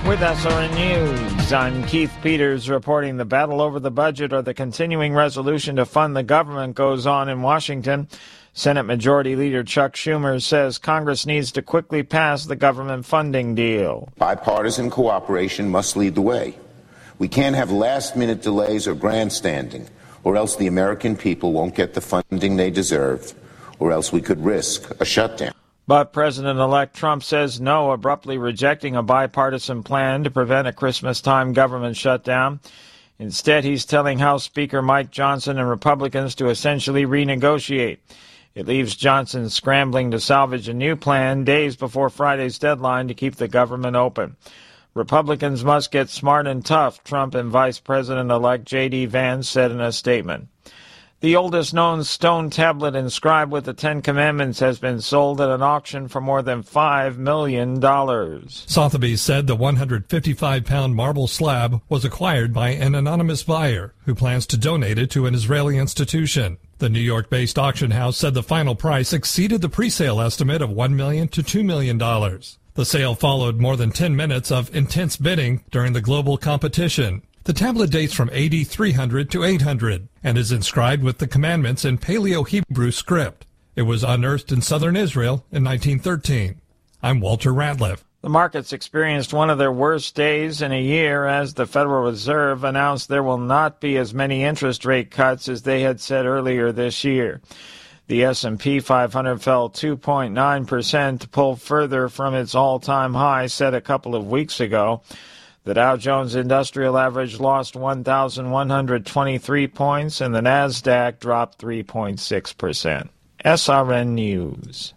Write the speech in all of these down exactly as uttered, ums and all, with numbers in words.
With S R N News, I'm Keith Peters reporting the battle over the budget or the continuing resolution to fund the government goes on in Washington. Senate Majority Leader Chuck Schumer says Congress needs to quickly pass the government funding deal. Bipartisan cooperation must lead the way. We can't have last-minute delays or grandstanding, or else the American people won't get the funding they deserve, or else we could risk a shutdown. But President-elect Trump says no, abruptly rejecting a bipartisan plan to prevent a Christmas-time government shutdown. Instead, he's telling House Speaker Mike Johnson and Republicans to essentially renegotiate. It leaves Johnson scrambling to salvage a new plan days before Friday's deadline to keep the government open. Republicans must get smart and tough, Trump and Vice President-elect J D Vance said in a statement. The oldest known stone tablet inscribed with the Ten Commandments has been sold at an auction for more than five million dollars. Sotheby's said the one hundred fifty-five pound marble slab was acquired by an anonymous buyer who plans to donate it to an Israeli institution. The New York-based auction house said the final price exceeded the pre-sale estimate of one million dollars to two million dollars. The sale followed more than ten minutes of intense bidding during the global competition. The tablet dates from A D three hundred to eight hundred and is inscribed with the commandments in Paleo-Hebrew script. It was unearthed in southern Israel in nineteen thirteen. I'm Walter Ratliff. The markets experienced one of their worst days in a year as the Federal Reserve announced there will not be as many interest rate cuts as they had said earlier this year. The S and P five hundred fell two point nine percent to pull further from its all-time high set a couple of weeks ago. The Dow Jones Industrial Average lost one thousand one hundred twenty-three points, and the Nasdaq dropped three point six percent. S R N News.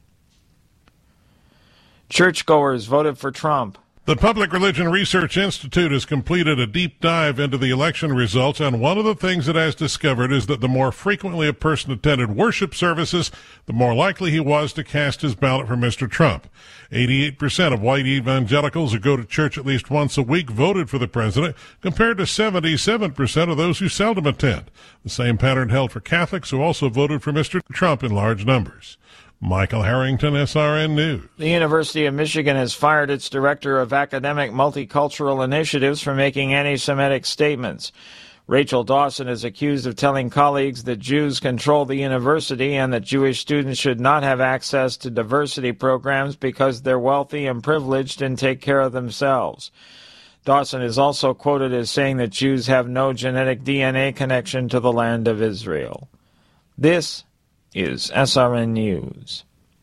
Churchgoers voted for Trump. The Public Religion Research Institute has completed a deep dive into the election results, and one of the things it has discovered is that the more frequently a person attended worship services, the more likely he was to cast his ballot for Mister Trump. eighty-eight percent of white evangelicals who go to church at least once a week voted for the president, compared to seventy-seven percent of those who seldom attend. The same pattern held for Catholics, who also voted for Mister Trump in large numbers. Michael Harrington, S R N News. The University of Michigan has fired its director of academic multicultural initiatives for making anti-Semitic statements. Rachel Dawson is accused of telling colleagues that Jews control the university and that Jewish students should not have access to diversity programs because they're wealthy and privileged and take care of themselves. Dawson is also quoted as saying that Jews have no genetic D N A connection to the land of Israel. This is S R N News.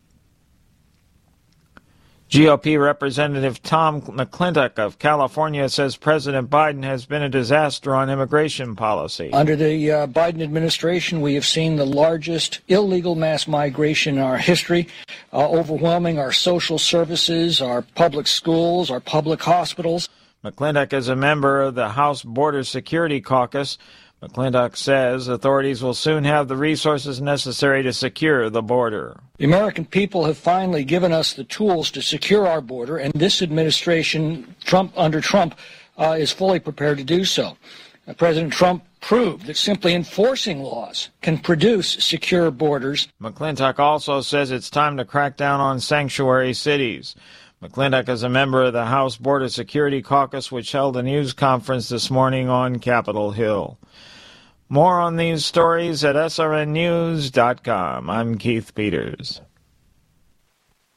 G O P Representative Tom McClintock of California says President Biden has been a disaster on immigration policy. Under the uh, Biden administration, we have seen the largest illegal mass migration in our history, uh, overwhelming our social services, our public schools, our public hospitals. McClintock is a member of the House Border Security Caucus. McClintock says authorities will soon have the resources necessary to secure the border. The American people have finally given us the tools to secure our border, and this administration, Trump under Trump, uh, is fully prepared to do so. Uh, President Trump proved that simply enforcing laws can produce secure borders. McClintock also says it's time to crack down on sanctuary cities. McClintock is a member of the House Border Security Caucus, which held a news conference this morning on Capitol Hill. More on these stories at S R N news dot com. I'm Keith Peters.